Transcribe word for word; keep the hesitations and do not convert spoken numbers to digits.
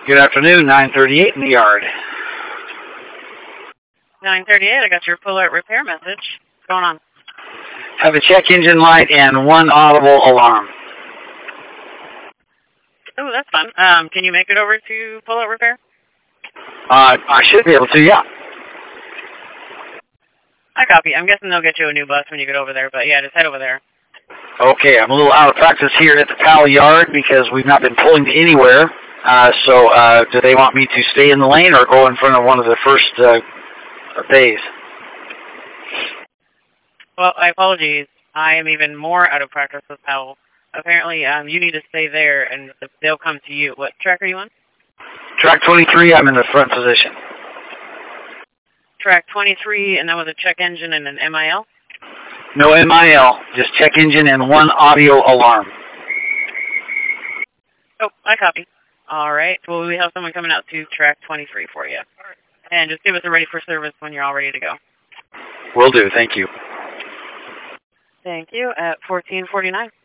Good afternoon, nine thirty-eight in the yard. nine thirty-eight, I got your full alert repair message. What's going on? Have a check engine light and one audible alarm. Oh, that's fun. Um, can you make it over to full alert repair? Uh, I should be able to, yeah. I copy. I'm guessing they'll get you a new bus when you get over there, but yeah, just head over there. Okay, I'm a little out of practice here at the Powell yard because we've not been pulling to anywhere. Uh, so, uh, do they want me to stay in the lane or go in front of one of the first uh, bays? Well, I apologize. I am even more out of practice with Powell. Apparently, um, you need to stay there, and they'll come to you. What track are you on? Track twenty-three, I'm in the front position. Track twenty-three, and that was a check engine and an M I L? No M I L, just check engine and one audio alarm. Oh, I copy. All right. Well, we have someone coming out to track twenty-three for you. And just give us a ready for service when you're all ready to go. Will do, thank you. Thank you. At fourteen forty-nine.